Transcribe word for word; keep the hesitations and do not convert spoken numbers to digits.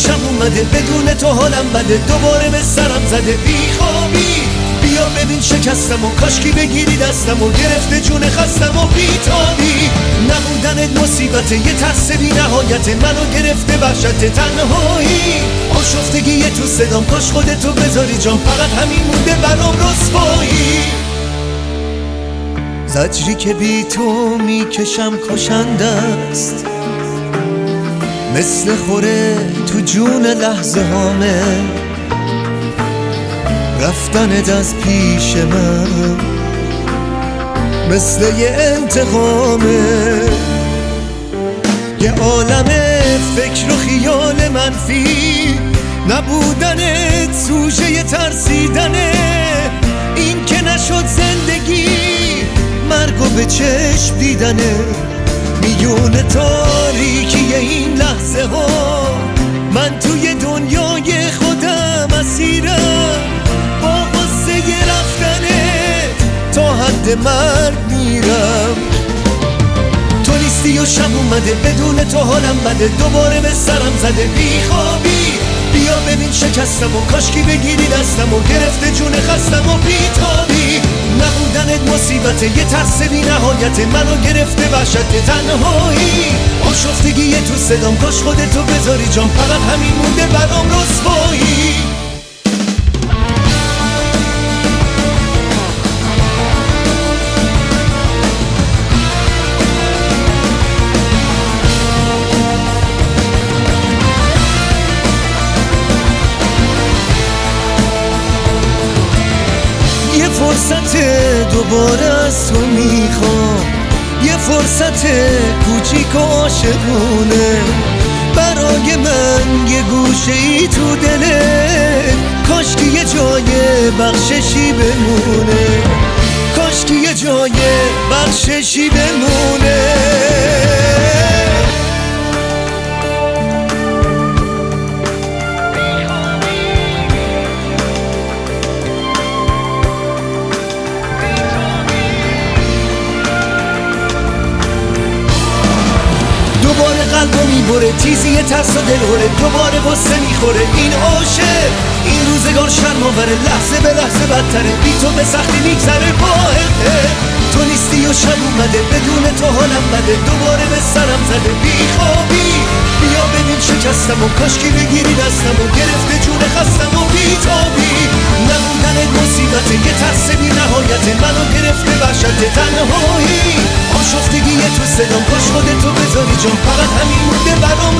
شب اومده بدون تو حالم بده، دوباره به سرم زده بیخوابی. بیا ببین شکستم و کاشکی بگیری دستم و گرفته جون خستم و بیتابی. نبودنت مصیبته، یه ترس بی نهایته، منو گرفته وحشت تنهایی. آشفتگی تو صدام، کاش خودتو بذاری جام، فقط همین مونده برام رسوایی. زجری که بی تو میکشم کشنده است، مثل خوره تو جون لحظه هامه. رفتنت از پیش من مثل یه انتقامه. یه عالم فکر و خیال منفی، نبودنت سوژه ترسیدنه. این که نشد زندگی، مرگو به چشم دیدنه. میون تاریکی این لحظه ها، من توی دنیای خودم اسیرم. با غصه رفتنت تا حد مرگ میرم. تو نیستی و شب اومده بدون تو حالم بده، دوباره به سرم زده بیخوابی. بیا ببین شکستم و کاشکی بگیری دستم و گرفته جون خستم و بیتابی. نبودنت مصیبته، یه ترس بی نهایته، منو گرفته وحشت تنهایی. آشفتگی تو صدام، کاش خودتو بذاری جام، فقط همین مونده برام رسوایی. فرصت دوباره از تو میخوام، یه فرصت کوچیک و عاشقونه. برای من یه گوشه ای تو دلت، کاشکی یه جای بخششی بمونه، کاشکی یه جای بخششی بمونه. دوباره قلبو میبره تیزی ترس و دلهوره، دوباره غصه میخوره این عاشق. این روزگار شرم‌آوره، لحظه به لحظه بدتره، بی تو به سختی میگذره واحده. تو نیستی و شب اومده بدون تو حالم بده، دوباره به سرم زده بیخوابی. بیا ببین شکستم و کاشکی بگیری دستم و گرفته جون خستم و بیتابی. نبودنت مصیبته، یه ترس بی نهایته، منو گرفته وحشت تنهایی. آشفتگی تو صدام، کاش خودتو بذاری جام، فقط همین مونده برام